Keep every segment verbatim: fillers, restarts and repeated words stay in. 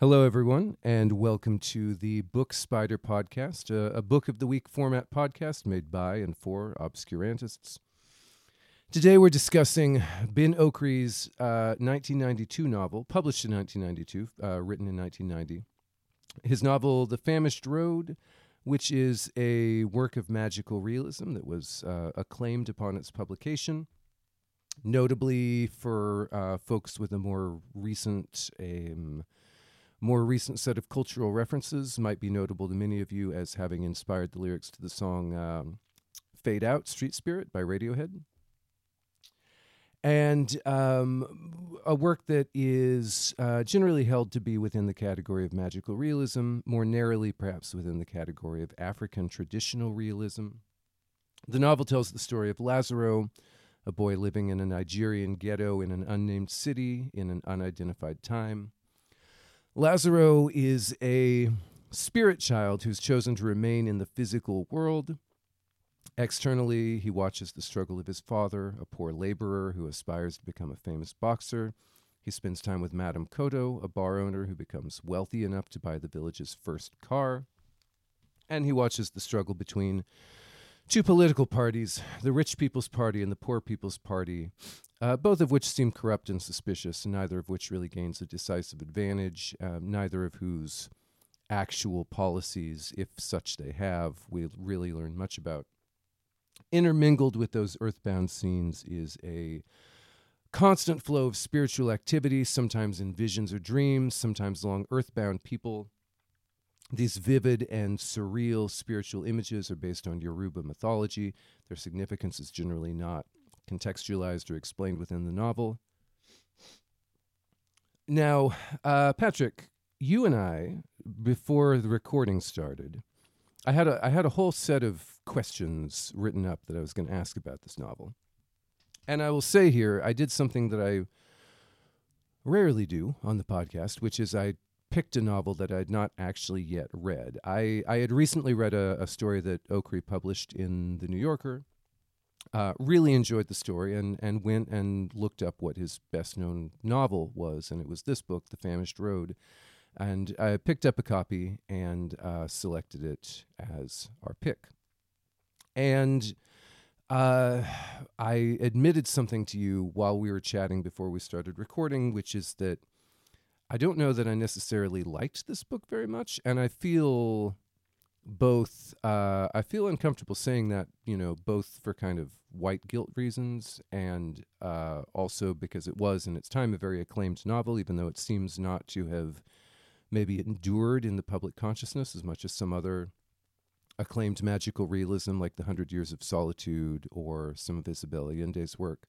Hello, everyone, and welcome to the Book Spider podcast, a, a Book of the Week format podcast made by and for obscurantists. Today we're discussing Ben Okri's uh, nineteen ninety-two novel, published in nineteen ninety-two, uh, written in nineteen ninety. His novel, The Famished Road, which is a work of magical realism that was uh, acclaimed upon its publication, notably for uh, folks with a more recent... Um, More recent set of cultural references might be notable to many of you as having inspired the lyrics to the song um, Fade Out, Street Spirit by Radiohead. And um, a work that is uh, generally held to be within the category of magical realism, more narrowly perhaps within the category of African traditional realism. The novel tells the story of Lazaro, a boy living in a Nigerian ghetto in an unnamed city in an unidentified time. Lazaro is a spirit child who's chosen to remain in the physical world. Externally, he watches the struggle of his father, a poor laborer who aspires to become a famous boxer. He spends time with Madame Koto, a bar owner who becomes wealthy enough to buy the village's first car. And he watches the struggle between two political parties, the rich people's party and the poor people's party, uh, both of which seem corrupt and suspicious, and neither of which really gains a decisive advantage, uh, neither of whose actual policies, if such they have, we really learn much about. Intermingled with those earthbound scenes is a constant flow of spiritual activity, sometimes in visions or dreams, sometimes along earthbound people. These vivid and surreal spiritual images are based on Yoruba mythology. Their significance is generally not contextualized or explained within the novel. Now, uh, Patrick, you and I, before the recording started, I had a I had a whole set of questions written up that I was going to ask about this novel. And I will say here, I did something that I rarely do on the podcast, which is I picked a novel that I had not actually yet read. I, I had recently read a, a story that Okri published in The New Yorker. Uh, really enjoyed the story and, and went and looked up what his best-known novel was, and it was this book, The Famished Road. And I picked up a copy and uh, selected it as our pick. And uh, I admitted something to you while we were chatting before we started recording, which is that I don't know that I necessarily liked this book very much, and I feel both, uh, I feel uncomfortable saying that, you know, both for kind of white guilt reasons and uh, also because it was, in its time, a very acclaimed novel, even though it seems not to have maybe endured in the public consciousness as much as some other acclaimed magical realism like The Hundred Years of Solitude or some of Isabel Allende's work.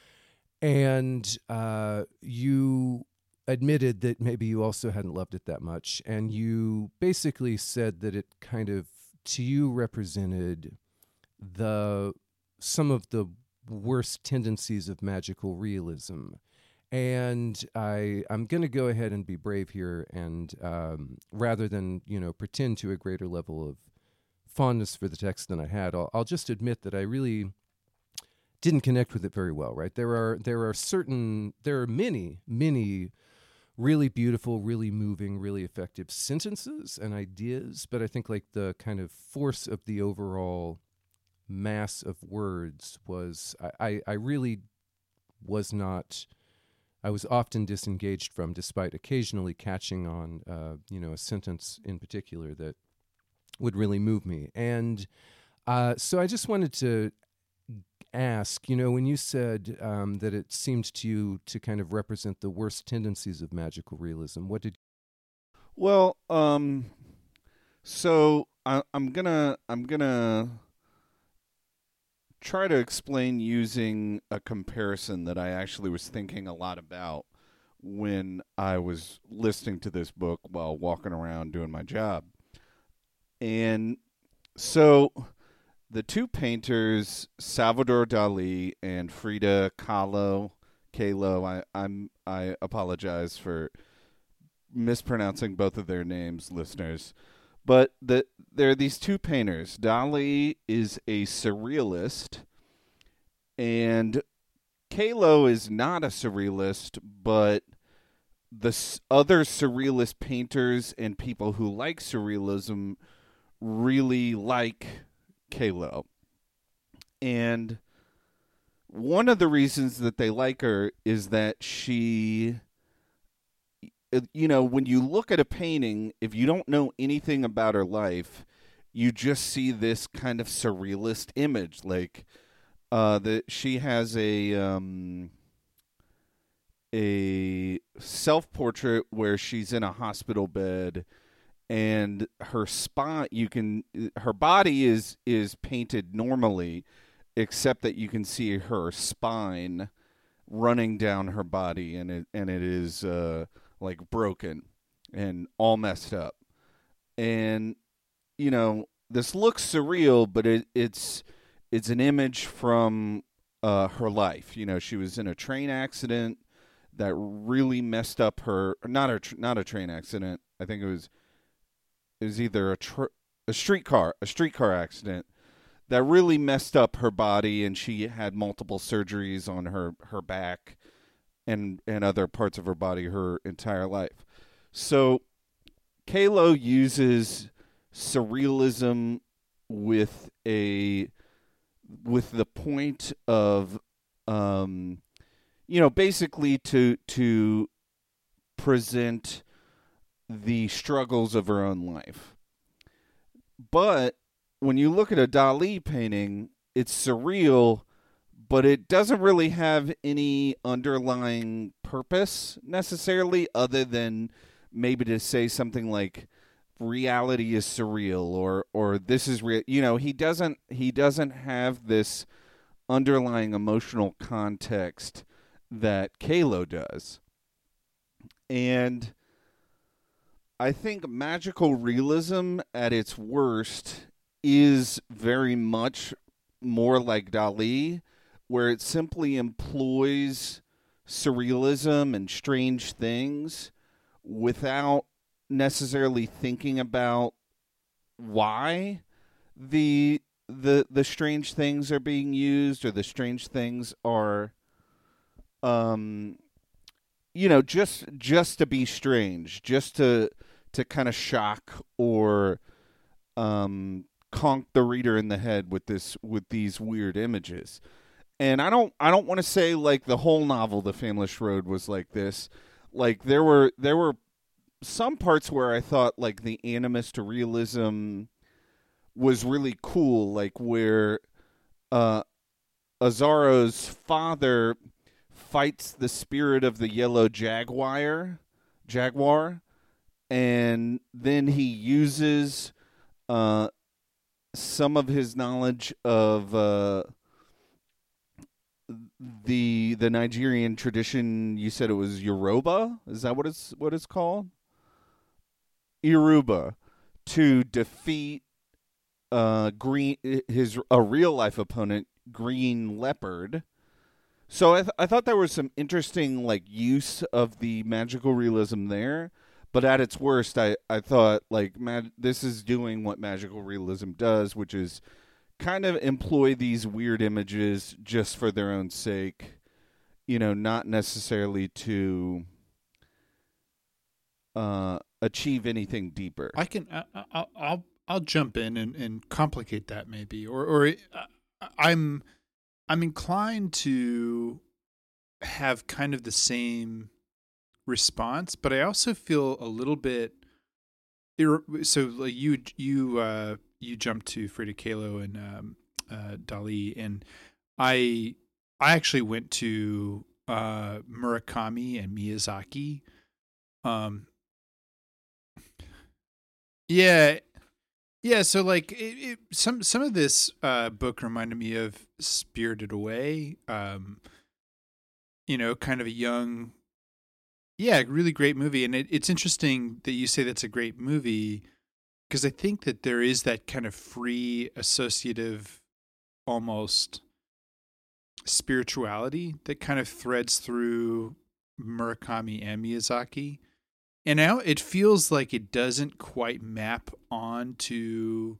And uh, you admitted that maybe you also hadn't loved it that much, and you basically said that it kind of, to you, represented the some of the worst tendencies of magical realism. And I, I'm going to go ahead and be brave here, and um, rather than, you know, pretend to a greater level of fondness for the text than I had, I'll, I'll just admit that I really didn't connect with it very well, right? There are there are certain, there are many, many really beautiful, really moving, really effective sentences and ideas, but I think like the kind of force of the overall mass of words was, I, I, I really was not, I was often disengaged from, despite occasionally catching on, uh, you know, a sentence in particular that would really move me. And uh, so I just wanted to ask, you know, when you said um, that it seemed to you to kind of represent the worst tendencies of magical realism, what did you... Well, um, so I, I'm gonna I'm gonna try to explain using a comparison that I actually was thinking a lot about when I was listening to this book while walking around doing my job. And so the two painters, Salvador Dali and Frida Kahlo, Kahlo, I, I'm I apologize for mispronouncing both of their names, listeners. But the, there are these two painters. Dali is a surrealist, and Kahlo is not a surrealist, but the s- other surrealist painters and people who like surrealism really like Kahlo. And one of the reasons that they like her is that she, you know, when you look at a painting, if you don't know anything about her life, you just see this kind of surrealist image. Like, uh, that she has a um, a self portrait where she's in a hospital bed, and her spine, you can, her body is is painted normally, except that you can see her spine running down her body, and it and it is uh, like broken and all messed up. And you know, this looks surreal, but it, it's it's an image from uh, her life. You know, she was in a train accident that really messed up her. Not a tr- not a train accident. I think it was it was either a tr- a streetcar a streetcar accident that really messed up her body, and she had multiple surgeries on her, her back and and other parts of her body her entire life. So Kahlo uses surrealism with a with the point of um you know, basically to to present the struggles of her own life. But when you look at a Dali painting, it's surreal, but it doesn't really have any underlying purpose necessarily, other than maybe to say something like reality is surreal, or or this is real. You know, he doesn't he doesn't have this underlying emotional context that Kahlo does. And I think magical realism at its worst is very much more like Dali, where it simply employs surrealism and strange things without necessarily thinking about why the the the strange things are being used, or the strange things are um you know, just just to be strange, just to to kind of shock or um, conk the reader in the head with this with these weird images. And I don't I don't want to say like the whole novel, The Famous Road, was like this. Like there were there were some parts where I thought like the animist realism was really cool, like where uh, Azaro's father fights the spirit of the yellow jaguar, jaguar, and then he uses uh, some of his knowledge of uh, the the Nigerian tradition. You said it was Yoruba. Is that what it's what it's called? Yoruba, to defeat uh, green his a real life opponent, Green Leopard. So I th- I thought there was some interesting like use of the magical realism there, but at its worst, I, I thought like mag- this is doing what magical realism does, which is kind of employ these weird images just for their own sake, you know, not necessarily to uh, achieve anything deeper. I can I, I, I'll I'll jump in and, and complicate that maybe, or or uh, I'm I'm inclined to have kind of the same response, but I also feel a little bit. So like you you uh, you jumped to Frida Kahlo and um, uh, Dali, and I I actually went to uh, Murakami and Miyazaki. Um, yeah, yeah. So like it, it, some some of this uh, book reminded me of Spirited Away. Um, you know, kind of a young, yeah, really great movie. And it, it's interesting that you say that's a great movie, because I think that there is that kind of free associative, almost spirituality that kind of threads through Murakami and Miyazaki. And now it feels like it doesn't quite map onto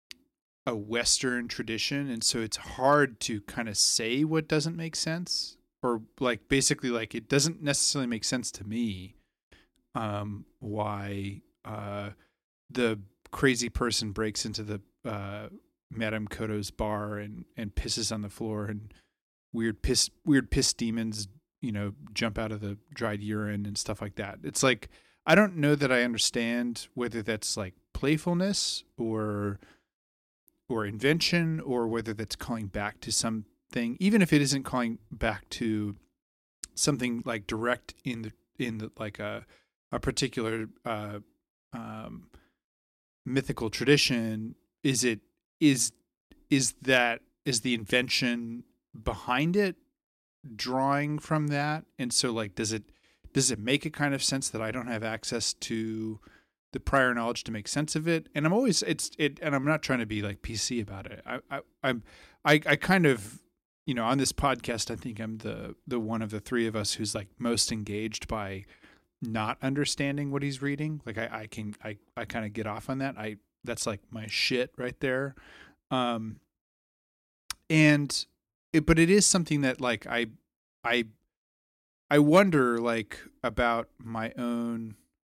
a Western tradition. And so it's hard to kind of say what doesn't make sense. or like basically like it doesn't necessarily make sense to me um, why uh, the crazy person breaks into the uh, Madame Koto's bar and, and pisses on the floor, and weird piss weird piss demons, you know, jump out of the dried urine and stuff like that. It's like I don't know that I understand whether that's like playfulness or or invention, or whether that's calling back to something, even if it isn't calling back to something like direct in the in the like a a particular uh, um, mythical tradition. Is it is is that is the invention behind it drawing from that? And so like does it does it make a kind of sense that I don't have access to the prior knowledge to make sense of it? And I'm always it's it and I'm not trying to be like P C about it. I I I'm I, I kind of, you know, on this podcast I think I'm the the one of the three of us who's like most engaged by not understanding what he's reading. Like I, I can I, I kind of get off on that. I that's like my shit right there. Um and it, but it is something that like I I I wonder like about my own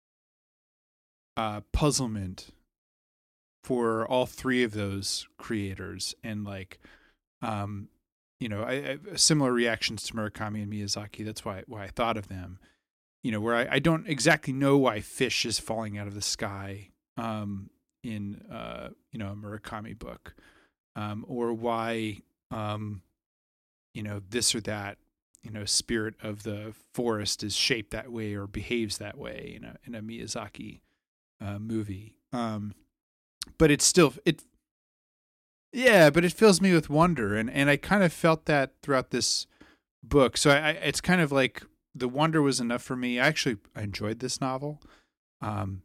uh puzzlement for all three of those creators, and like um you know I, I similar reactions to Murakami and Miyazaki. That's why why I thought of them, you know, where I, I don't exactly know why fish is falling out of the sky um in uh you know a Murakami book, um or why um you know this or that, you know, spirit of the forest is shaped that way or behaves that way in a in a Miyazaki uh, movie. Um, but it's still it, yeah. But it fills me with wonder, and, and I kind of felt that throughout this book. So I, I it's kind of like the wonder was enough for me. I actually I enjoyed this novel. Um,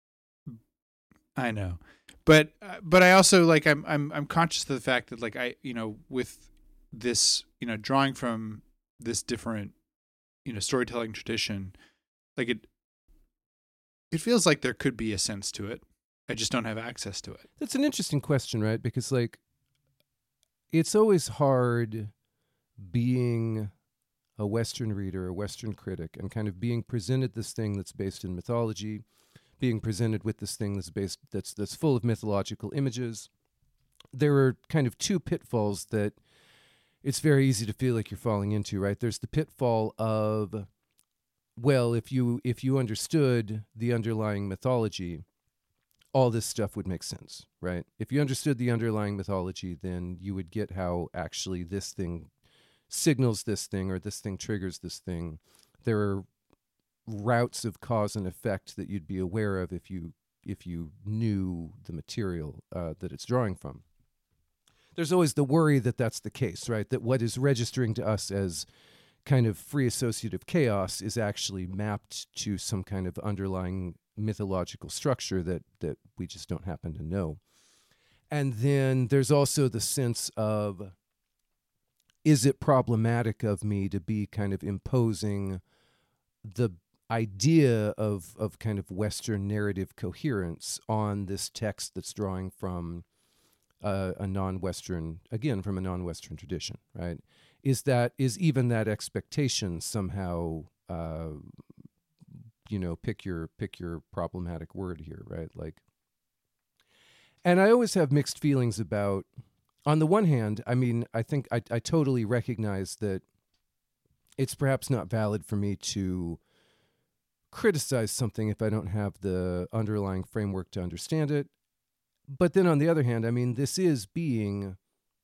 I know, but but I also like I'm I'm I'm conscious of the fact that like I you know with this you know drawing from this different, you know, storytelling tradition, like it, it feels like there could be a sense to it. I just don't have access to it. That's an interesting question, right? Because like, it's always hard being a Western reader, a Western critic, and kind of being presented this thing that's based in mythology, being presented with this thing that's based, that's, that's full of mythological images. There are kind of two pitfalls that it's very easy to feel like you're falling into, right? There's the pitfall of, well, if you if you understood the underlying mythology, all this stuff would make sense, right? If you understood the underlying mythology, then you would get how actually this thing signals this thing or this thing triggers this thing. There are routes of cause and effect that you'd be aware of if you if you knew the material uh, that it's drawing from. There's always the worry that that's the case, right? That what is registering to us as kind of free associative chaos is actually mapped to some kind of underlying mythological structure that, that we just don't happen to know. And then there's also the sense of, is it problematic of me to be kind of imposing the idea of, of kind of Western narrative coherence on this text that's drawing from Uh, a non-Western, again, from a non-Western tradition, right? Is that, is even that expectation somehow, uh, you know, pick your, pick your problematic word here, right? Like, and I always have mixed feelings about, on the one hand, I mean, I think I, I totally recognize that it's perhaps not valid for me to criticize something if I don't have the underlying framework to understand it. But then on the other hand, I mean, this is being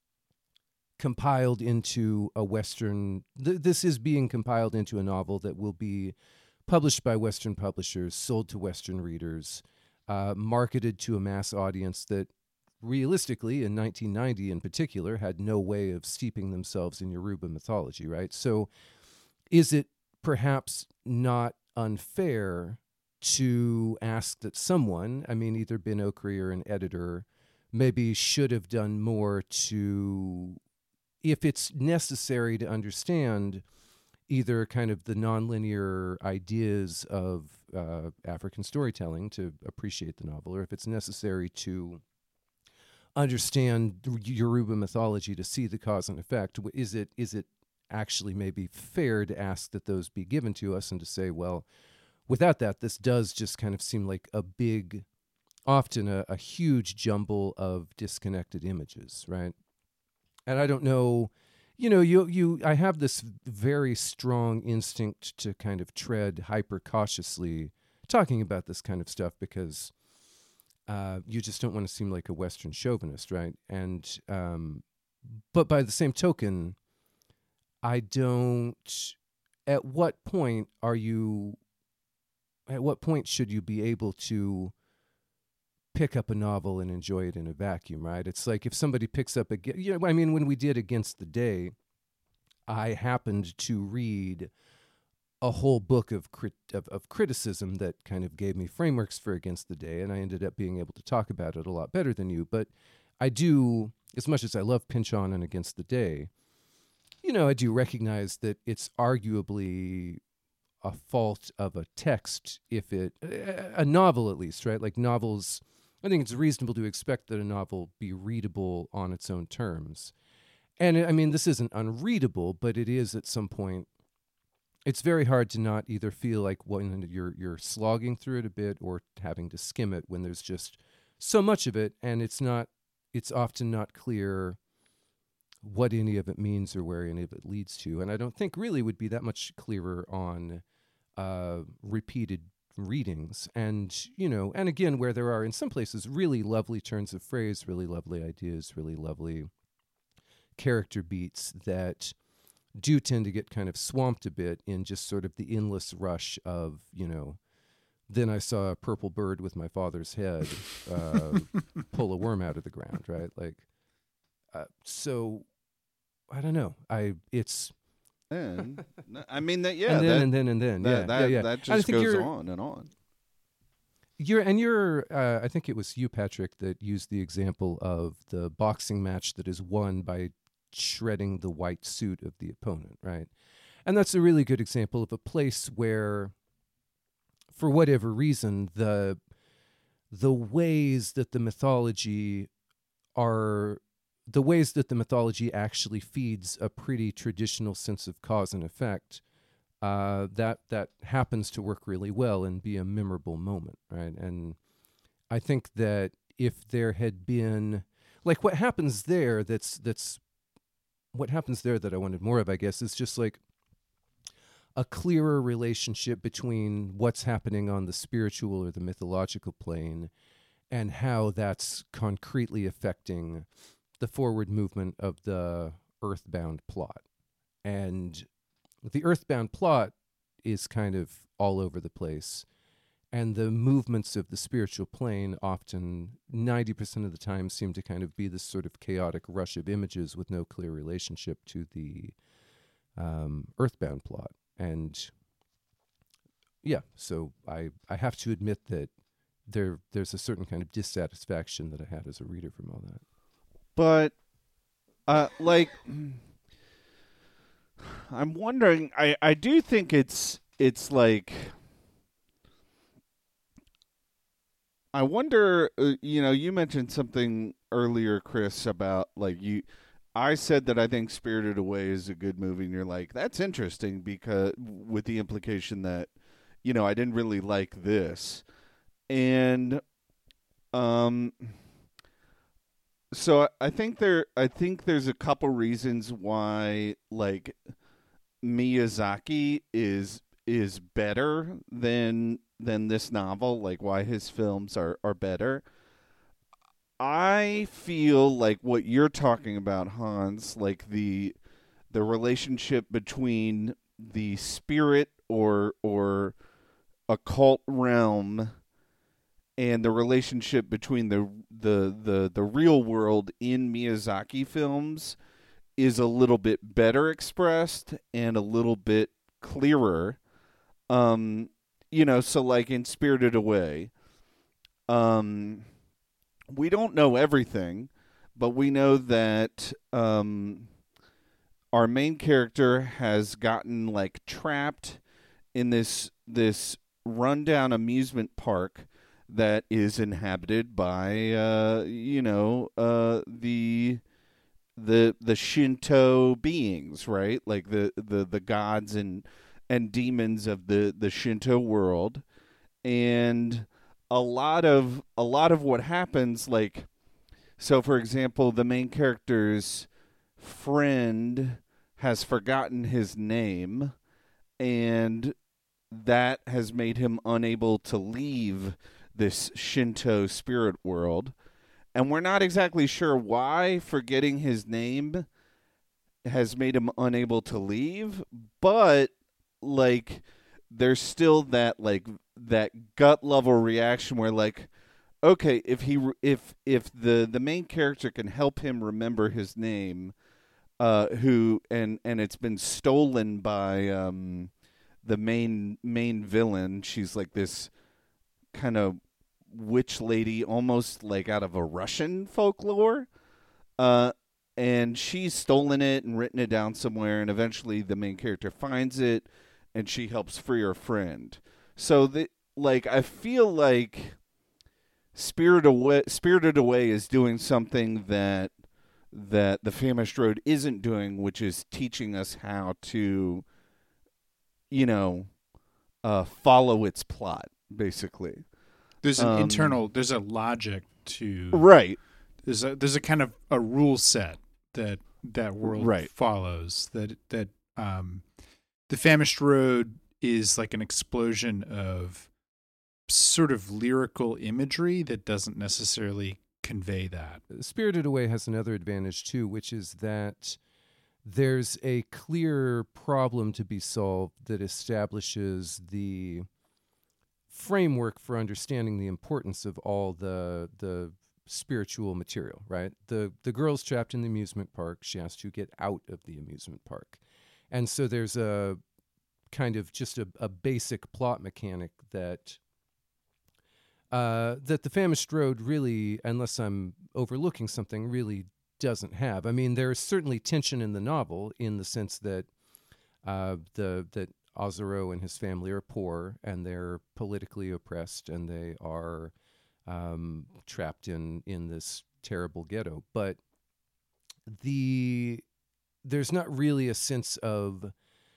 compiled into a Western, th- this is being compiled into a novel that will be published by Western publishers, sold to Western readers, uh, marketed to a mass audience that realistically in nineteen ninety in particular had no way of steeping themselves in Yoruba mythology, right? So is it perhaps not unfair to ask that someone, I mean, either Ben Okri or an editor, maybe should have done more to, if it's necessary to understand either kind of the nonlinear ideas of uh, African storytelling to appreciate the novel, or if it's necessary to understand Yoruba mythology to see the cause and effect, is it is it actually may be fair to ask that those be given to us and to say, well, without that, this does just kind of seem like a big, often a, a huge jumble of disconnected images, right? And I don't know, you know, you you I have this very strong instinct to kind of tread hyper cautiously talking about this kind of stuff because uh, you just don't want to seem like a Western chauvinist, right? And um, but by the same token, I don't. At what point are you? At what point should you be able to pick up a novel and enjoy it in a vacuum, right? It's like if somebody picks up a, you know, I mean, when we did Against the Day, I happened to read a whole book of, crit- of of criticism that kind of gave me frameworks for Against the Day, and I ended up being able to talk about it a lot better than you. But I do, as much as I love Pynchon and Against the Day, you know, I do recognize that it's arguably a fault of a text if it, a novel at least, right? Like novels, I think it's reasonable to expect that a novel be readable on its own terms. And I mean, this isn't unreadable, but it is at some point, it's very hard to not either feel like when you're you're slogging through it a bit or having to skim it when there's just so much of it, and it's not, it's often not clear what any of it means or where any of it leads to. And I don't think really would be that much clearer on uh, repeated readings. And, you know, and again, where there are in some places really lovely turns of phrase, really lovely ideas, really lovely character beats that do tend to get kind of swamped a bit in just sort of the endless rush of, you know, then I saw a purple bird with my father's head uh, pull a worm out of the ground, right? Like, uh, so I don't know. I it's and I mean that yeah, and then that, and then and then that, yeah, that, yeah, yeah. that And I just think goes you're- on and on. You're and you're. Uh, I think it was you, Patrick, that used the example of the boxing match that is won by shredding the white suit of the opponent, right? And that's a really good example of a place where, for whatever reason, the the ways that the mythology are the ways that the mythology actually feeds a pretty traditional sense of cause and effect. Uh, that that happens to work really well and be a memorable moment, right? And I think that if there had been, like, what happens there, that's that's what happens there that I wanted more of, I guess, is just like a clearer relationship between what's happening on the spiritual or the mythological plane and how that's concretely affecting the forward movement of the Earthbound plot. And the Earthbound plot is kind of all over the place, and the movements of the spiritual plane often, ninety percent of the time, seem to kind of be this sort of chaotic rush of images with no clear relationship to the um, Earthbound plot. And yeah, so I, I have to admit that there there's a certain kind of dissatisfaction that I had as a reader from all that. But uh like I'm wondering, I, I do think it's it's like, I wonder, uh, you know, you mentioned something earlier, Chris, about like you, I said that I think Spirited Away is a good movie, and you're like, that's interesting because with the implication that, you know, I didn't really like this. And um so I think there I think there's a couple reasons why like Miyazaki is is better than than this novel, like why his films are, are better. I feel like what you're talking about, Hans, like the the relationship between the spirit or or occult realm and the relationship between the the the the real world in Miyazaki films is a little bit better expressed and a little bit clearer. Um, you know, so like in Spirited Away, um, we don't know everything, but we know that um, our main character has gotten like trapped in this this rundown amusement park that is inhabited by uh, you know uh, the the the Shinto beings, right? Like the, the, the gods and and demons of the, the Shinto world. And a lot of a lot of what happens, like, so for example, the main character's friend has forgotten his name, and that has made him unable to leave this Shinto spirit world. And we're not exactly sure why forgetting his name has made him unable to leave, but like there's still that like that gut level reaction where like, okay, if he if if the the main character can help him remember his name, uh who and and it's been stolen by um the main main villain. She's like this kind of witch lady, almost like out of a Russian folklore, uh and she's stolen it and written it down somewhere, and eventually the main character finds it and she helps free her friend. So the like I feel like Spirited Away Spirited Away is doing something that that The Famished Road isn't doing, which is teaching us how to, you know, uh, follow its plot, basically. There's an Um, internal, there's a logic to, Right. there's a there's a kind of a rule set that that world Right. follows. That that um, The Famished Road is like an explosion of sort of lyrical imagery that doesn't necessarily convey that. Spirited Away has another advantage too, which is that there's a clear problem to be solved that establishes the framework for understanding the importance of all the the spiritual material, right? The the girl's trapped in the amusement park. She has to get out of the amusement park. And so there's a kind of just a, a basic plot mechanic that uh, that The Famished Road really, unless I'm overlooking something, really doesn't have. I mean, there's certainly tension in the novel in the sense that uh, the that Ozero and his family are poor and they're politically oppressed and they are um, trapped in in this terrible ghetto. But the there's not really a sense of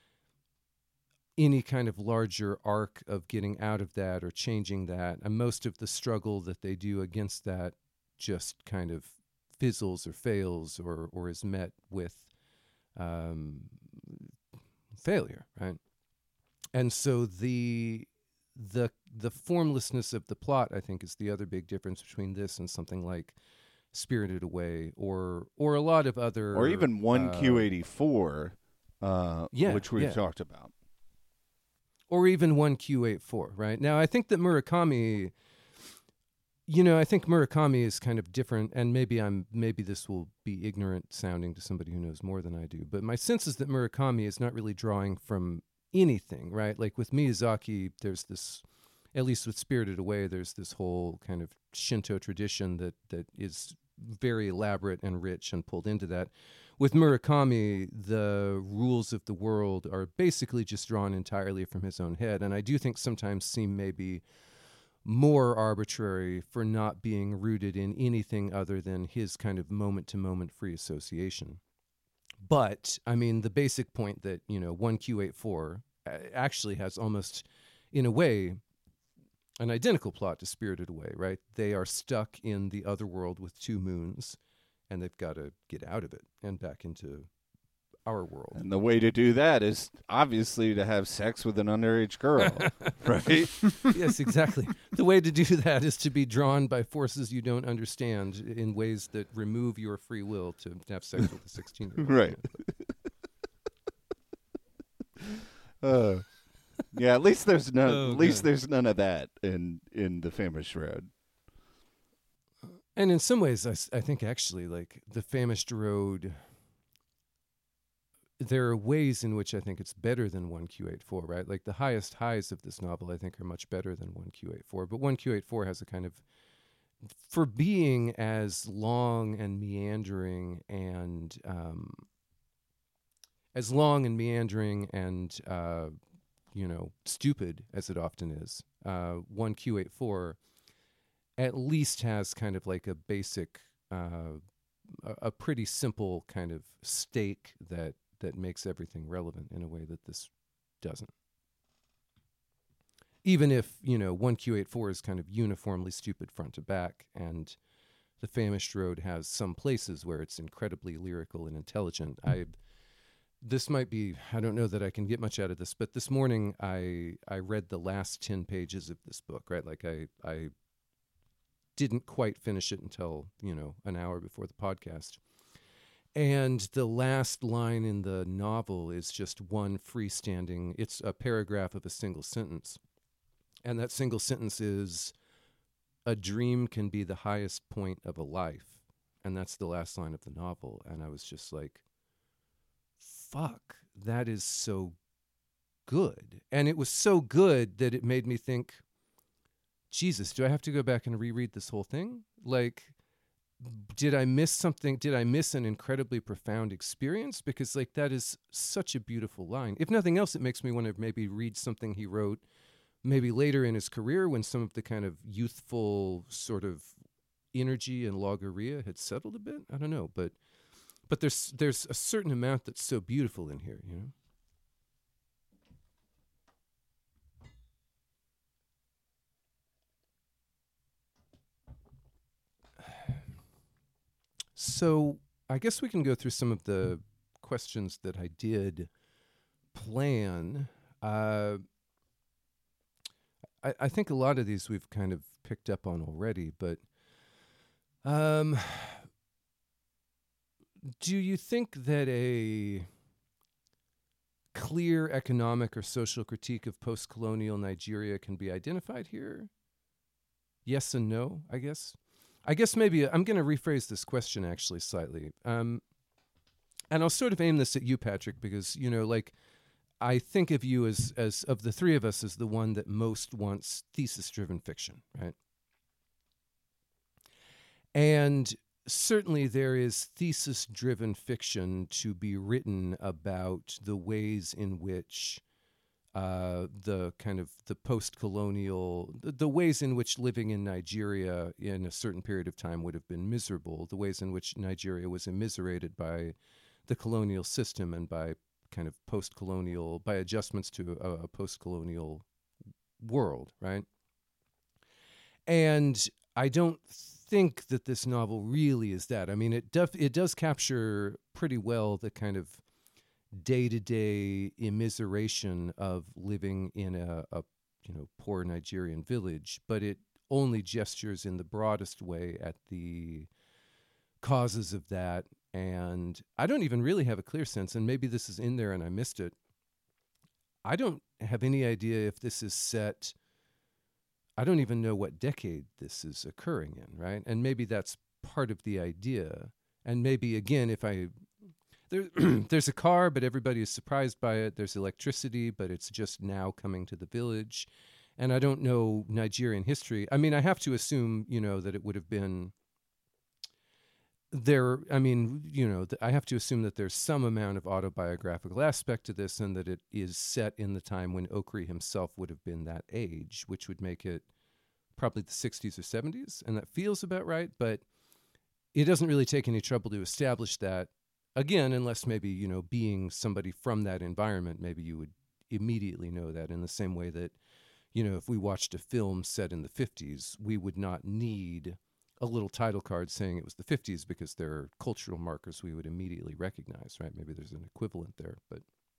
any kind of larger arc of getting out of that or changing that. And most of the struggle that they do against that just kind of fizzles or fails or, or is met with um, failure, right? And so the the the formlessness of the plot, I think, is the other big difference between this and something like Spirited Away or or a lot of other... Or even one uh, Q eighty-four, uh, yeah, which we've yeah. talked about. Or even one Q eighty-four, right? Now, I think that Murakami, you know, I think Murakami is kind of different, and maybe I'm maybe this will be ignorant sounding to somebody who knows more than I do, but my sense is that Murakami is not really drawing from anything, right? Like with Miyazaki, there's this, at least with Spirited Away, there's this whole kind of Shinto tradition that that is very elaborate and rich and pulled into that. With Murakami, the rules of the world are basically just drawn entirely from his own head, and I do think sometimes seem maybe more arbitrary for not being rooted in anything other than his kind of moment-to-moment free association. But, I mean, the basic point that, you know, one Q eighty-four actually has almost, in a way, an identical plot to Spirited Away, right? They are stuck in the other world with two moons, and they've got to get out of it and back into our world. And the way to do that is obviously to have sex with an underage girl, right? Yes, exactly. The way to do that is to be drawn by forces you don't understand in ways that remove your free will to have sex with a sixteen-year-old. Right. uh, yeah, at least there's none. Oh, at least God. there's none of that in in The Famished Road. And in some ways, I, s- I think actually, like, The Famished Road, there are ways in which I think it's better than one Q eighty-four, right? Like, the highest highs of this novel, I think, are much better than one Q eighty-four. But one Q eighty-four has a kind of, for being as long and meandering and, um, as long and meandering and, uh, you know, stupid as it often is, uh, one Q eighty-four at least has kind of like a basic uh, a, a pretty simple kind of stake that that makes everything relevant in a way that this doesn't. Even if, you know, one Q eighty-four is kind of uniformly stupid front to back, and The Famished Road has some places where it's incredibly lyrical and intelligent. I, this might be, I don't know that I can get much out of this, but this morning I I read the last ten pages of this book, right? Like I, I didn't quite finish it until, you know, an hour before the podcast. And the last line in the novel is just one freestanding, it's a paragraph of a single sentence. And that single sentence is, a dream can be the highest point of a life. And that's the last line of the novel. And I was just like, fuck, that is so good. And it was so good that it made me think, Jesus, do I have to go back and reread this whole thing? Like, did I miss something? Did I miss an incredibly profound experience? Because, like, that is such a beautiful line. If nothing else, it makes me want to maybe read something he wrote maybe later in his career when some of the kind of youthful sort of energy and logorrhea had settled a bit. I don't know, but but there's there's a certain amount that's so beautiful in here, you know? So I guess we can go through some of the questions that I did plan. Uh, I, I think a lot of these we've kind of picked up on already, but um, do you think that a clear economic or social critique of post-colonial Nigeria can be identified here? Yes and no, I guess. I guess maybe I'm going to rephrase this question actually slightly. Um, and I'll sort of aim this at you, Patrick, because, you know, like, I think of you as, as of the three of us, as the one that most wants thesis-driven fiction, right? And certainly there is thesis-driven fiction to be written about the ways in which uh, the kind of the post-colonial, the, the ways in which living in Nigeria in a certain period of time would have been miserable, the ways in which Nigeria was immiserated by the colonial system and by kind of post-colonial, by adjustments to a, a post-colonial world, right? And I don't think that this novel really is that. I mean, it def- it does capture pretty well the kind of day-to-day immiseration of living in a, a you know poor Nigerian village, but it only gestures in the broadest way at the causes of that. And I don't even really have a clear sense, and maybe this is in there and I missed it. I don't have any idea if this is set, I don't even know what decade this is occurring in, right? And maybe that's part of the idea. And maybe, again, if I, there, there's a car, but everybody is surprised by it. There's electricity, but it's just now coming to the village. And I don't know Nigerian history. I mean, I have to assume, you know, that it would have been there. I mean, you know, th- I have to assume that there's some amount of autobiographical aspect to this, and that it is set in the time when Okri himself would have been that age, which would make it probably the sixties or seventies. And that feels about right, but it doesn't really take any trouble to establish that. Again, unless maybe, you know, being somebody from that environment, maybe you would immediately know that, in the same way that, you know, if we watched a film set in the fifties, we would not need a little title card saying it was the fifties, because there are cultural markers we would immediately recognize, right? Maybe there's an equivalent there. But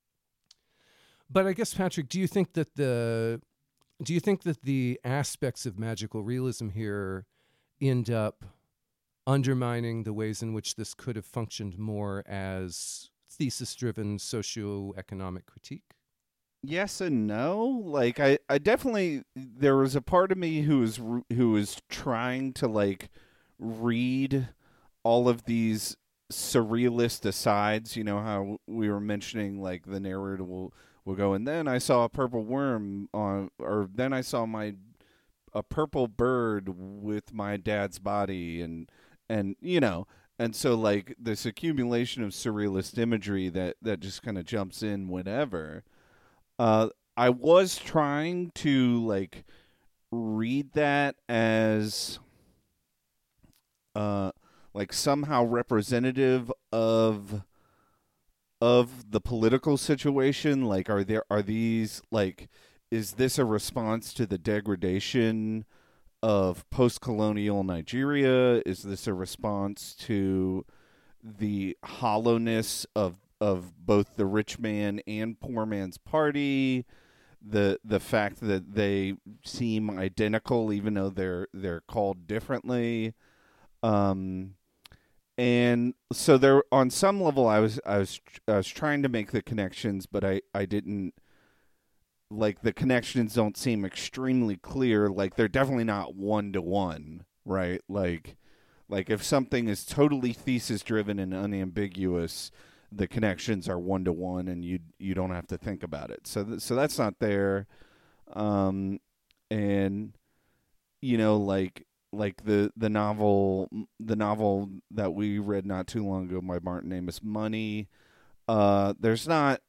but I guess, Patrick, do you think that the do you think that the aspects of magical realism here end up undermining the ways in which this could have functioned more as thesis-driven socioeconomic critique? Yes and no. Like, I, I definitely, there was a part of me who was who was trying to, like, read all of these surrealist asides. You know how we were mentioning, like, the narrator will will go, and then I saw a purple worm on, or then I saw my a purple bird with my dad's body, and and you know, and so, like, this accumulation of surrealist imagery that that just kind of jumps in whenever. Uh, I was trying to, like, read that as, uh, like somehow representative of of the political situation? Like, are there are these like is this a response to the degradation of post-colonial Nigeria? Is this a response to the hollowness of of both the rich man and poor man's party? The the fact that they seem identical even though they're they're called differently. Um and so there on some level I was I was I was trying to make the connections, but I, I didn't like the connections don't seem extremely clear. Like they're definitely not one to one, right? Like like if something is totally thesis driven and unambiguous, the connections are one to one, and you you don't have to think about it. So th- so that's not there, um, and you know like like the the novel the novel that we read not too long ago by Martin Amis, Money. Uh, there's not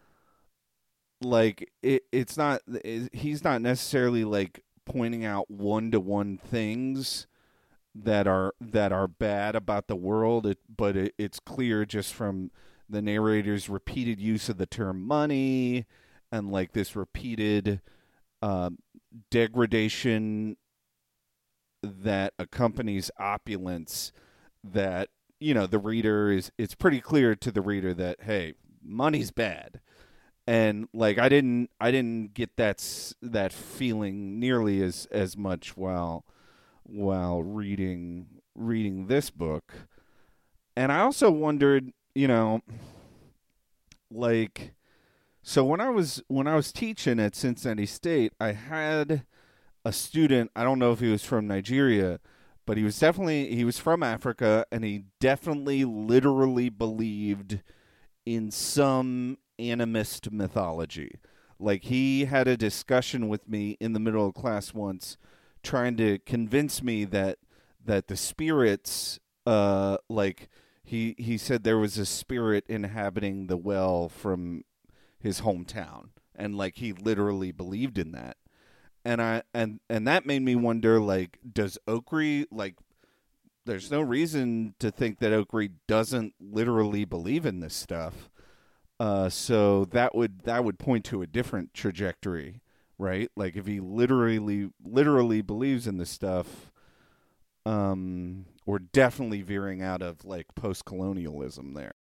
like it. It's not. It, he's not necessarily like pointing out one to one things that are that are bad about the world. It, but it, it's clear just from the narrator's repeated use of the term money and like this repeated uh, degradation that accompanies opulence, that, you know, the reader is, it's pretty clear to the reader that, hey, money's bad. And like, I didn't, I didn't get that, that feeling nearly as, as much while, while reading, reading this book. And I also wondered, you know, like, so when I was when I was teaching at Cincinnati State, I had a student. I don't know if he was from Nigeria, but he was definitely he was from Africa, and he definitely literally believed in some animist mythology. Like, he had a discussion with me in the middle of class once, trying to convince me that that the spirits, uh, like. He he said there was a spirit inhabiting the well from his hometown, and like he literally believed in that. And I and and that made me wonder, like, does Okri, like, there's no reason to think that Okri doesn't literally believe in this stuff. Uh so that would that would point to a different trajectory, right? Like if he literally literally believes in this stuff, um we're definitely veering out of like post-colonialism there.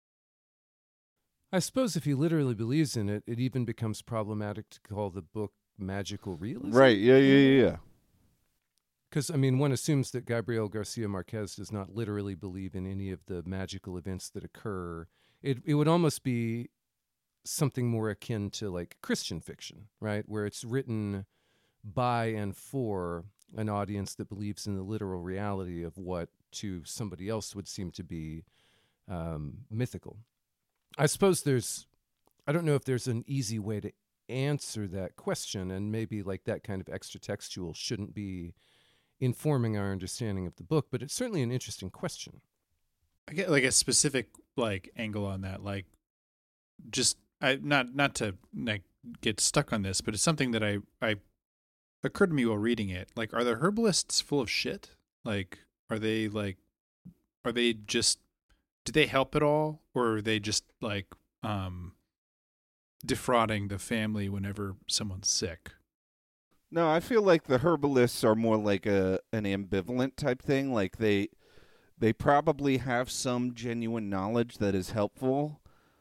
I suppose if he literally believes in it, it even becomes problematic to call the book magical realism. Right, yeah, yeah, yeah, yeah. Because, I mean, one assumes that Gabriel Garcia Marquez does not literally believe in any of the magical events that occur. It it would almost be something more akin to like Christian fiction, right? Where it's written by and for an audience that believes in the literal reality of what to somebody else would seem to be um, mythical. I suppose there's, I don't know if there's an easy way to answer that question, and maybe like that kind of extra textual shouldn't be informing our understanding of the book, but it's certainly an interesting question. I get like a specific like angle on that, like just I not not to like get stuck on this, but it's something that I I occurred to me while reading it. Like, are the herbalists full of shit? Like, are they like, are they just, do they help at all, or are they just like um defrauding the family whenever someone's sick? No, I feel like the herbalists are more like a an ambivalent type thing. Like they they probably have some genuine knowledge that is helpful,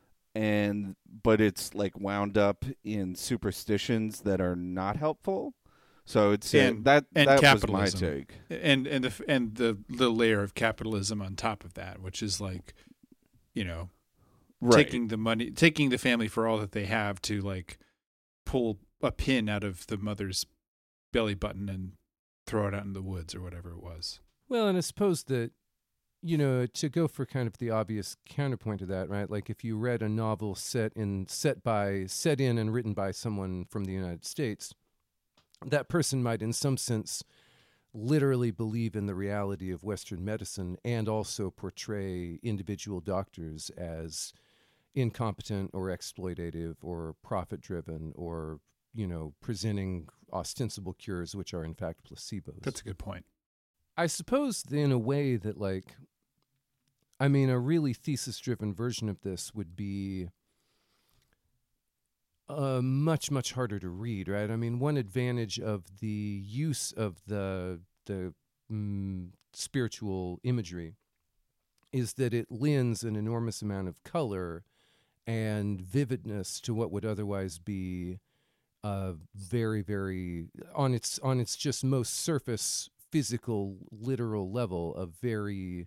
and but it's like wound up in superstitions that are not helpful. So it's and, that and that capitalism. was my take. And and the and the the layer of capitalism on top of that, which is like, you know, right. taking the money, taking the family for all that they have to like pull a pin out of the mother's belly button and throw it out in the woods or whatever it was. Well, and I suppose that, you know, to go for kind of the obvious counterpoint to that, right? Like if you read a novel set in set by set in and written by someone from the United States, that person might in some sense literally believe in the reality of Western medicine and also portray individual doctors as incompetent or exploitative or profit-driven or, you know, presenting ostensible cures which are in fact placebos. That's a good point. I suppose in a way that, like, I mean, a really thesis-driven version of this would be uh, much, much harder to read, right? I mean, one advantage of the use of the the mm, spiritual imagery is that it lends an enormous amount of color and vividness to what would otherwise be a very, very on its on its just most surface, physical, literal level, a very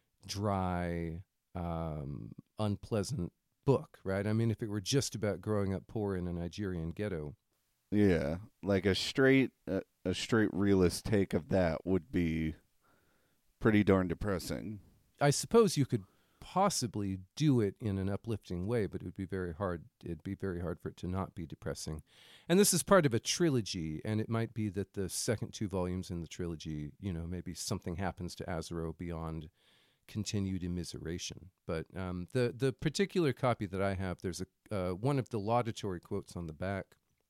dry, um, unpleasant book, right? I mean, if it were just about growing up poor in a Nigerian ghetto. Yeah, like a straight uh, a straight realist take of that would be pretty darn depressing. I suppose you could possibly do it in an uplifting way, but it would be very hard. It'd be very hard for it to not be depressing. And this is part of a trilogy, and it might be that the second two volumes in the trilogy, you know, maybe something happens to Azaro beyond continued immiseration. But um, the the particular copy that I have, there's a uh, one of the laudatory quotes on the back.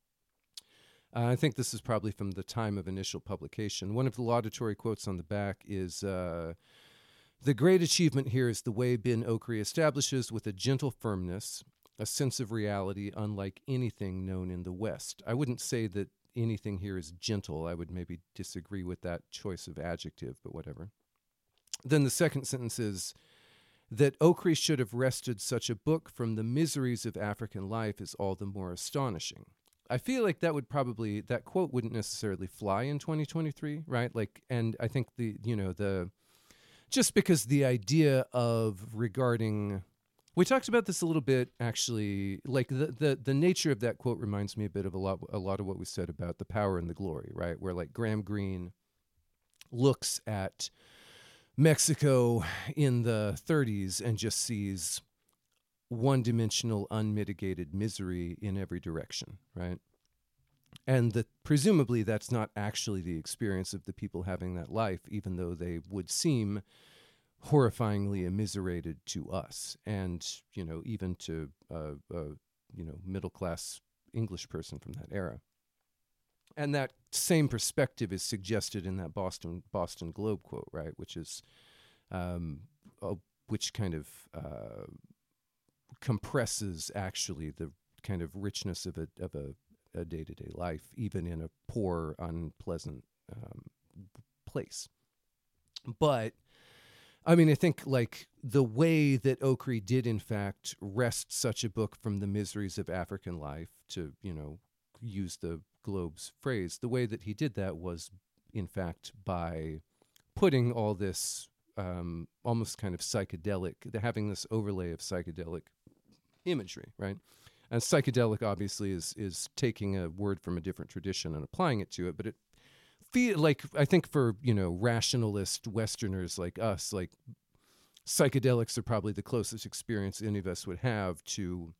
Uh, I think this is probably from the time of initial publication. One of the laudatory quotes on the back is, uh, "The great achievement here is the way Ben Okri establishes with a gentle firmness a sense of reality unlike anything known in the West." I wouldn't say that anything here is gentle. I would maybe disagree with that choice of adjective, but whatever. Then the second sentence is that Okri should have wrested such a book from the miseries of African life is all the more astonishing. I feel like that would probably, that quote wouldn't necessarily fly in twenty twenty-three, right? Like, and I think the, you know, the, just because the idea of regarding, we talked about this a little bit actually, like the, the, the nature of that quote reminds me a bit of a lot, a lot of what we said about the power and the glory, right? Where like Graham Greene looks at Mexico in the thirties and just sees one-dimensional, unmitigated misery in every direction, right? And that presumably that's not actually the experience of the people having that life, even though they would seem horrifyingly immiserated to us, and you know, even to a uh, uh, you know, middle-class English person from that era. And that same perspective is suggested in that Boston Boston Globe quote, right? Which is, um, uh, which kind of uh, compresses actually the kind of richness of a of a, a day-to-day life, even in a poor, unpleasant um, place. But I mean, I think like the way that Okri did, in fact, wrest such a book from the miseries of African life, to, you know, use the Globe's phrase, the way that he did that was, in fact, by putting all this um, almost kind of psychedelic, having this overlay of psychedelic imagery, right? And psychedelic, obviously, is is taking a word from a different tradition and applying it to it, but it feel like, I think for, you know, rationalist Westerners like us, like psychedelics are probably the closest experience any of us would have to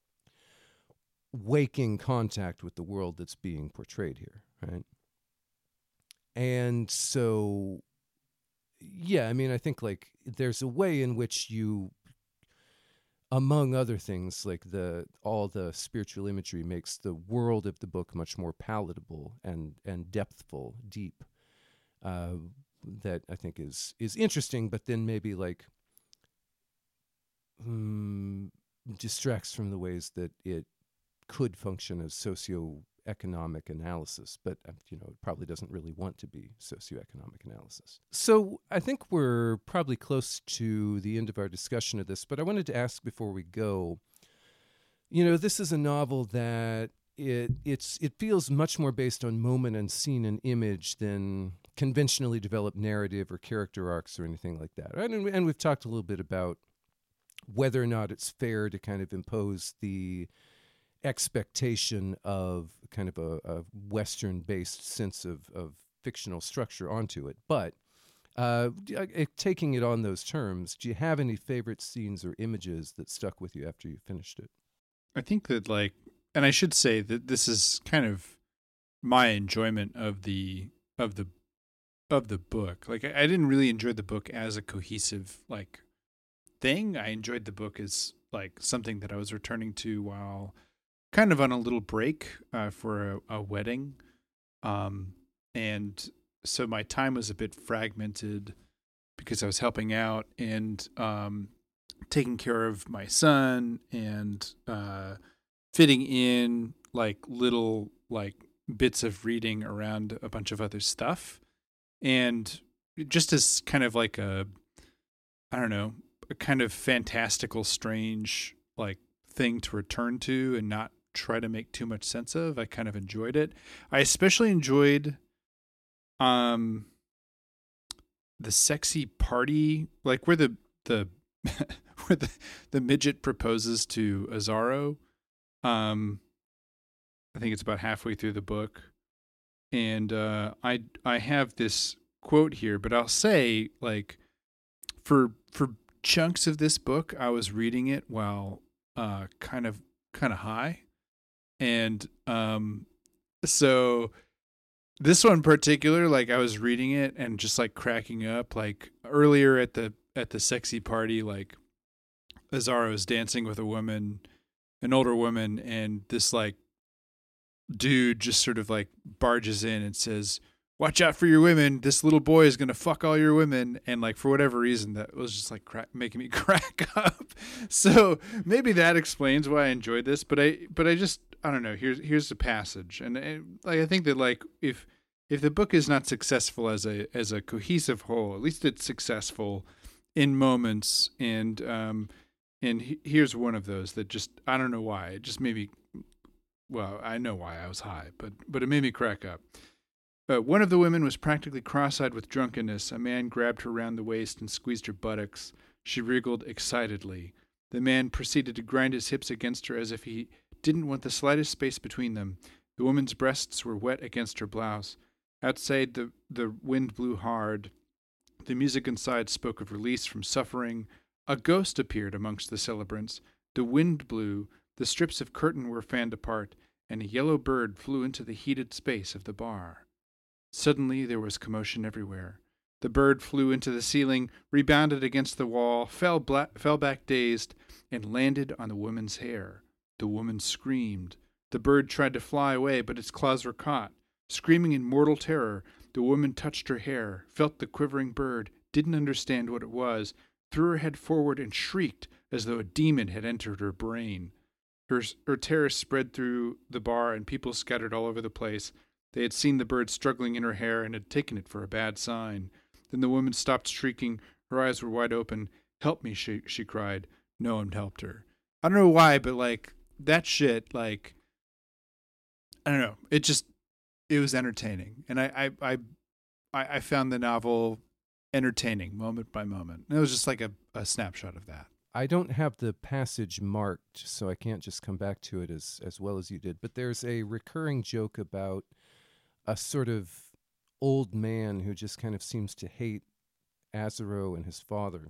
waking contact with the world that's being portrayed here, right? And so, yeah, I mean, I think like there's a way in which you, among other things, like the all the spiritual imagery makes the world of the book much more palatable and and depthful, deep. Uh, that I think is is interesting, but then maybe like um, distracts from the ways that it could function as socioeconomic analysis, but uh, you know, it probably doesn't really want to be socioeconomic analysis. So I think we're probably close to the end of our discussion of this, but I wanted to ask before we go, you know, this is a novel that it it's it feels much more based on moment and scene and image than conventionally developed narrative or character arcs or anything like that. Right? And, and we've talked a little bit about whether or not it's fair to kind of impose the expectation of kind of a, a Western-based sense of, of fictional structure onto it. But uh, taking it on those terms, do you have any favorite scenes or images that stuck with you after you finished it? I think that, like, and I should say that this is kind of my enjoyment of the of the of the book. Like, I, I didn't really enjoy the book as a cohesive like thing. I enjoyed the book as like something that I was returning to while kind of on a little break uh, for a, a wedding. Um, and so my time was a bit fragmented because I was helping out and um, taking care of my son and uh, fitting in like little like bits of reading around a bunch of other stuff. And just as kind of like a, I don't know, a kind of fantastical, strange like thing to return to and not try to make too much sense of, I kind of enjoyed it. I especially enjoyed um the sexy party, like where the the where the, the midget proposes to Azaro. Um I think it's about halfway through the book. And uh I I have this quote here, but I'll say like for for chunks of this book I was reading it while uh kind of kind of high. And um so this one in particular, like I was reading it and just like cracking up. Like earlier at the at the sexy party, like Azaro's dancing with a woman, an older woman, and this like dude just sort of like barges in and says, "Watch out for your women. This little boy is gonna fuck all your women." And like for whatever reason, that was just like crack, making me crack up. So maybe that explains why I enjoyed this. But I but I just I don't know. Here's here's the passage, and, and like I think that like if if the book is not successful as a as a cohesive whole, at least it's successful in moments. And um and he, here's one of those that just I don't know why it just made me. Well, I know why I was high, but but it made me crack up. Uh, one of the women was practically cross-eyed with drunkenness. A man grabbed her round the waist and squeezed her buttocks. She wriggled excitedly. The man proceeded to grind his hips against her as if he didn't want the slightest space between them. The woman's breasts were wet against her blouse. Outside, the, the wind blew hard. The music inside spoke of release from suffering. A ghost appeared amongst the celebrants. The wind blew. The strips of curtain were fanned apart, and a yellow bird flew into the heated space of the bar. Suddenly there was commotion everywhere. The bird flew into the ceiling, rebounded against the wall, fell, bla- fell back dazed, and landed on the woman's hair. The woman screamed. The bird tried to fly away, but its claws were caught. Screaming in mortal terror, the woman touched her hair, felt the quivering bird, didn't understand what it was, threw her head forward and shrieked as though a demon had entered her brain. Her, her terror spread through the bar, and people scattered all over the place. They had seen the bird struggling in her hair and had taken it for a bad sign. Then the woman stopped shrieking. Her eyes were wide open. "Help me," she, she cried. No one helped her. I don't know why, but like that shit, like, I don't know. It just, it was entertaining. And I, I, I, I found the novel entertaining moment by moment. And it was just like a, a snapshot of that. I don't have the passage marked, so I can't just come back to it as, as well as you did. But there's a recurring joke about a sort of old man who just kind of seems to hate Azaro and his father.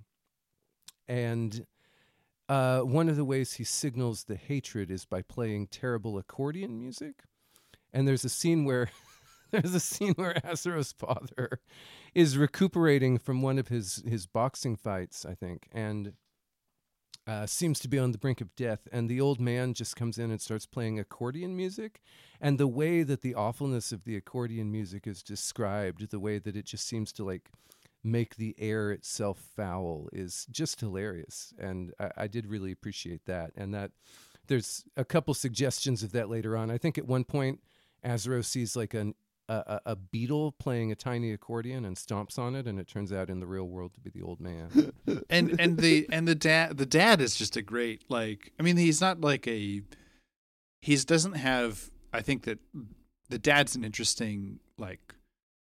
And uh, one of the ways he signals the hatred is by playing terrible accordion music. And there's a scene where there's a scene where Azaro's father is recuperating from one of his, his boxing fights, I think, and Uh, seems to be on the brink of death, and the old man just comes in and starts playing accordion music. And the way that the awfulness of the accordion music is described, the way that it just seems to like make the air itself foul, is just hilarious. And I, I did really appreciate that. And that there's a couple suggestions of that later on. I think at one point Azaro sees like an A, a beetle playing a tiny accordion and stomps on it, and it turns out in the real world to be the old man. and and the and the dad the dad is just a great, like, I mean, he's not like a he doesn't have, I think that the dad's an interesting like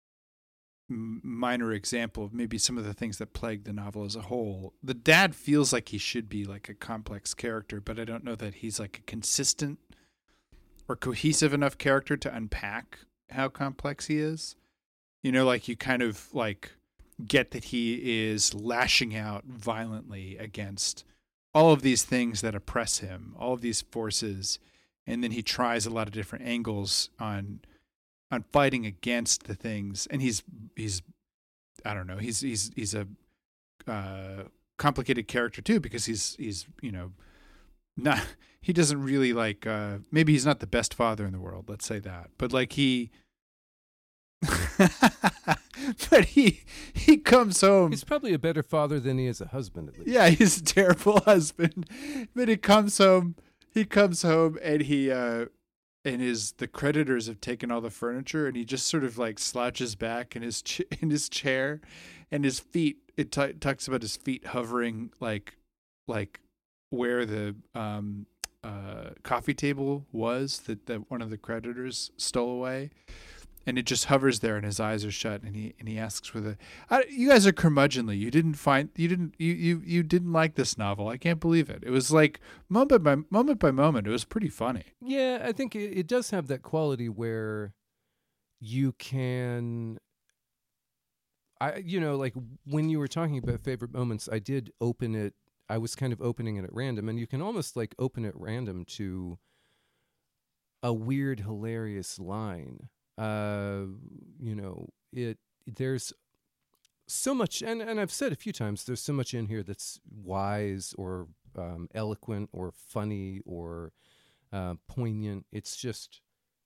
m- minor example of maybe some of the things that plague the novel as a whole. The dad feels like he should be like a complex character, but I don't know that he's like a consistent or cohesive enough character to unpack how complex he is. You know, like you kind of like get that he is lashing out violently against all of these things that oppress him, all of these forces, and then he tries a lot of different angles on on fighting against the things. And he's he's I don't know, he's he's he's a uh, complicated character too, because he's he's you know not he doesn't really like uh, maybe he's not the best father in the world, let's say that, but like he but he he comes home. He's probably a better father than he is a husband, at least. Yeah, he's a terrible husband. But he comes home. He comes home and he uh, and his the creditors have taken all the furniture, and he just sort of like slouches back in his ch- in his chair, and his feet. It t- talks about his feet hovering like like where the um, uh, coffee table was that, that one of the creditors stole away. And it just hovers there, and his eyes are shut. And he and he asks for the. I, you guys are curmudgeonly. You didn't find. You didn't. You, you you didn't like this novel. I can't believe it. It was like moment by moment by moment. It was pretty funny. Yeah, I think it, it does have that quality where you can. I you know like when you were talking about favorite moments, I did open it. I was kind of opening it at random, and you can almost like open it random to a weird, hilarious line. Uh, you know, it there's so much, and, and I've said a few times, there's so much in here that's wise or um, eloquent or funny or uh, poignant. It's just,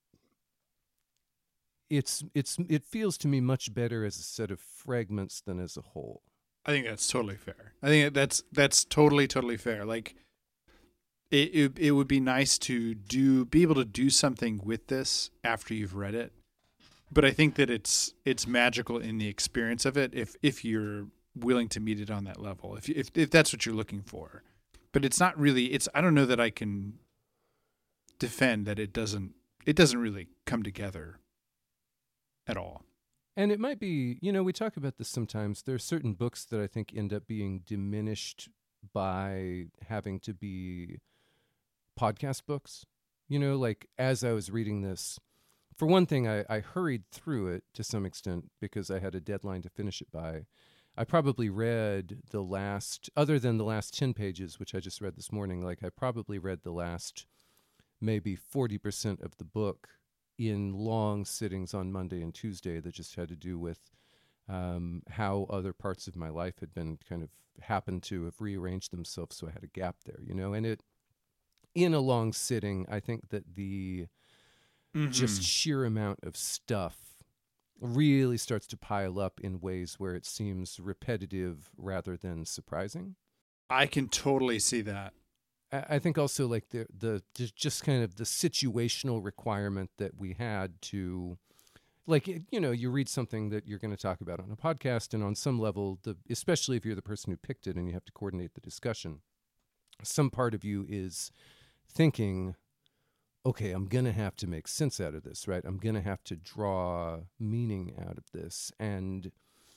it's it's it feels to me much better as a set of fragments than as a whole. I think that's totally fair. I think that's that's totally totally fair. Like, it it, it would be nice to do be able to do something with this after you've read it. But I think that it's it's magical in the experience of it if if you're willing to meet it on that level, if if if that's what you're looking for. But it's not really. It's I don't know that I can defend that it doesn't it doesn't really come together at all. And it might be, you know, we talk about this sometimes. There are certain books that I think end up being diminished by having to be podcast books. You know, like as I was reading this. For one thing, I, I hurried through it to some extent because I had a deadline to finish it by. I probably read the last, other than the last ten pages, which I just read this morning, like I probably read the last maybe forty percent of the book in long sittings on Monday and Tuesday that just had to do with um, how other parts of my life had been kind of happened to have rearranged themselves. So I had a gap there, you know, and it, in a long sitting, I think that the, Mm-hmm. just sheer amount of stuff really starts to pile up in ways where it seems repetitive rather than surprising. I can totally see that. I, I think also like the the just kind of the situational requirement that we had to, like, you know, you read something that you're going to talk about on a podcast, and on some level, the especially if you're the person who picked it and you have to coordinate the discussion, some part of you is thinking, okay, I'm going to have to make sense out of this, right? I'm going to have to draw meaning out of this. And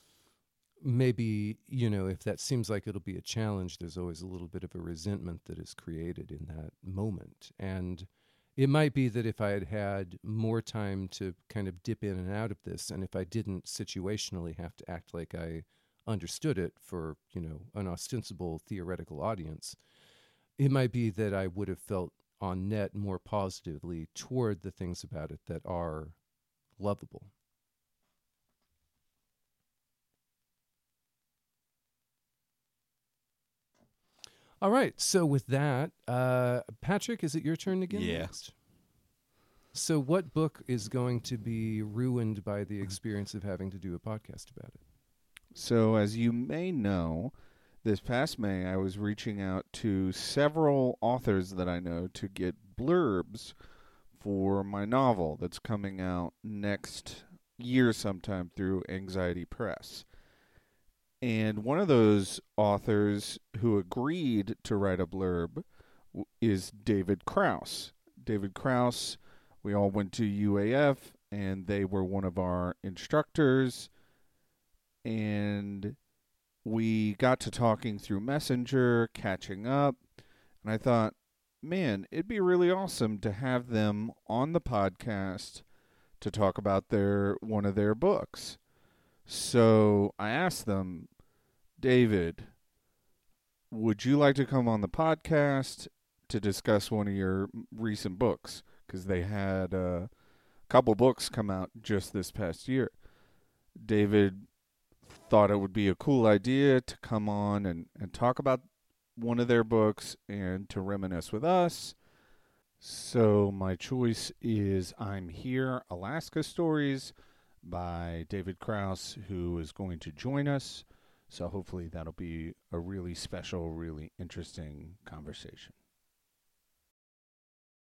maybe, you know, if that seems like it'll be a challenge, there's always a little bit of a resentment that is created in that moment. And it might be that if I had had more time to kind of dip in and out of this, and if I didn't situationally have to act like I understood it for, you know, an ostensible theoretical audience, it might be that I would have felt on net more positively toward the things about it that are lovable. All right. So with that, uh, Patrick, is it your turn again? Yeah. Next? So what book is going to be ruined by the experience of having to do a podcast about it? So as you may know, this past May, I was reaching out to several authors that I know to get blurbs for my novel that's coming out next year sometime through Anxiety Press. And one of those authors who agreed to write a blurb is David Krauss. David Krauss, we all went to U A F, and they were one of our instructors, and we got to talking through Messenger, catching up, and I thought, man, it'd be really awesome to have them on the podcast to talk about their one of their books. So I asked them, David, would you like to come on the podcast to discuss one of your recent books? Because they had a couple books come out just this past year. David thought it would be a cool idea to come on and, and talk about one of their books and to reminisce with us. So my choice is I'm Here, Alaska Stories by David Krauss, who is going to join us. So hopefully that'll be a really special, really interesting conversation.